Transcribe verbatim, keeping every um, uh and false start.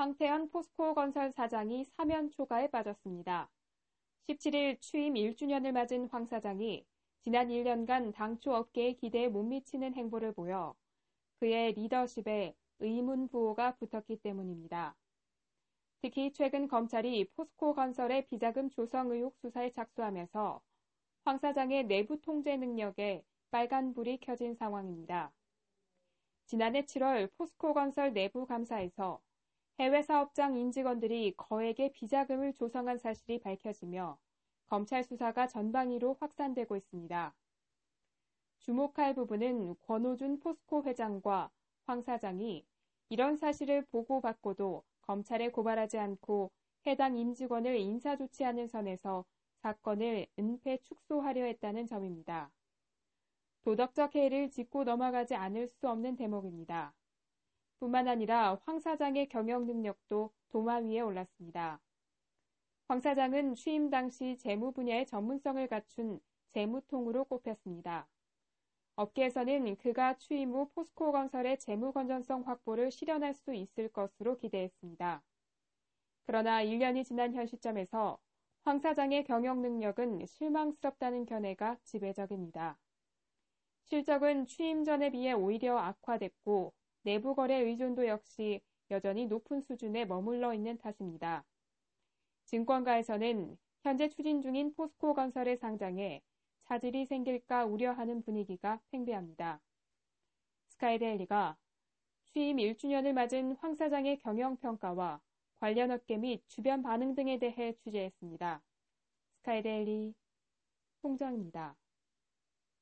황태현 포스코건설 사장이 사면 초과에 빠졌습니다. 십칠 일 취임 일 주년을 맞은 황 사장이 지난 일 년간 당초 업계의 기대에 못 미치는 행보를 보여 그의 리더십에 의문부호가 붙었기 때문입니다. 특히 최근 검찰이 포스코건설의 비자금 조성 의혹 수사에 착수하면서 황 사장의 내부 통제 능력에 빨간불이 켜진 상황입니다. 지난해 칠월 포스코건설 내부 감사에서 해외 사업장 인직원들이 거액의 비자금을 조성한 사실이 밝혀지며 검찰 수사가 전방위로 확산되고 있습니다. 주목할 부분은 권오준 포스코 회장과 황 사장이 이런 사실을 보고받고도 검찰에 고발하지 않고 해당 임직원을 인사조치하는 선에서 사건을 은폐 축소하려 했다는 점입니다. 도덕적 해이를 짚고 넘어가지 않을 수 없는 대목입니다. 뿐만 아니라 황 사장의 경영 능력도 도마 위에 올랐습니다. 황 사장은 취임 당시 재무 분야의 전문성을 갖춘 재무통으로 꼽혔습니다. 업계에서는 그가 취임 후 포스코건설의 재무 건전성 확보를 실현할 수 있을 것으로 기대했습니다. 그러나 일 년이 지난 현 시점에서 황 사장의 경영 능력은 실망스럽다는 견해가 지배적입니다. 실적은 취임 전에 비해 오히려 악화됐고 내부 거래 의존도 역시 여전히 높은 수준에 머물러 있는 탓입니다. 증권가에서는 현재 추진 중인 포스코건설의 상장에 차질이 생길까 우려하는 분위기가 팽배합니다. 스카이데일리가 취임 일 주년을 맞은 황 사장의 경영평가와 관련 업계 및 주변 반응 등에 대해 취재했습니다. 스카이데일리 홍정입니다.